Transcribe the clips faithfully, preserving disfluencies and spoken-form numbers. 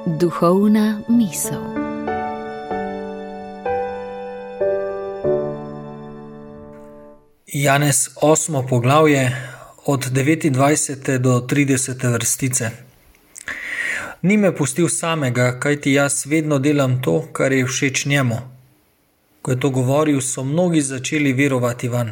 Duhovna misel. Janez osmo poglavje od devetindvajsete do tridesete vrstice. Ni me pustil samega, kajti jaz vedno delam to, kar je všeč njemu. Ko je to govoril, so mnogi začeli verovati vanj.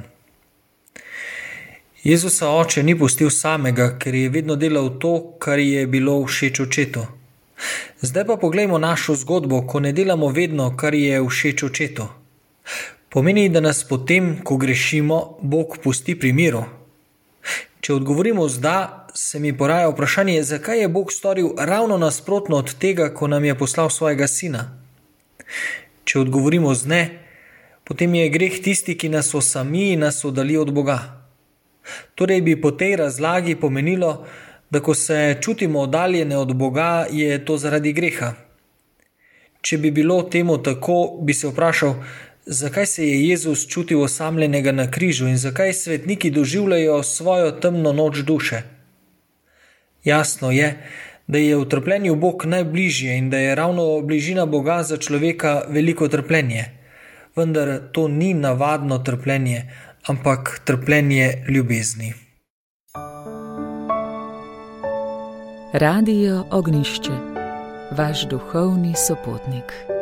Jezusa oče ni pustil samega, ker je vedno delal to, kar je bilo všeč očetu. Zdaj pa poglejmo našo zgodbo, ko ne delamo vedno, kar je všeč očetu. Pomeni, da nas potem, ko grešimo, Bog pusti pri miru. Če odgovorimo z da, se mi poraja vprašanje, zakaj je Bog storil ravno nasprotno od tega, ko nam je poslal svojega sina. Če odgovorimo z ne, potem je greh tisti, ki nas osami in nas oddalji od Boga. Torej bi po tej razlagi pomenilo, da ko se čutimo oddaljene od Boga, je to zaradi greha. Če bi bilo temu tako, bi se vprašal, zakaj se je Jezus čutil osamljenega na križu in zakaj svetniki doživljajo svojo temno noč duše. Jasno je, da je v trpljenju Bog najbližje in da je ravno bližina Boga za človeka veliko trpljenje. Vendar to ni navadno trpljenje, ampak trpljenje ljubezni. Radio Ognjišče, vaš duhovni sopotnik.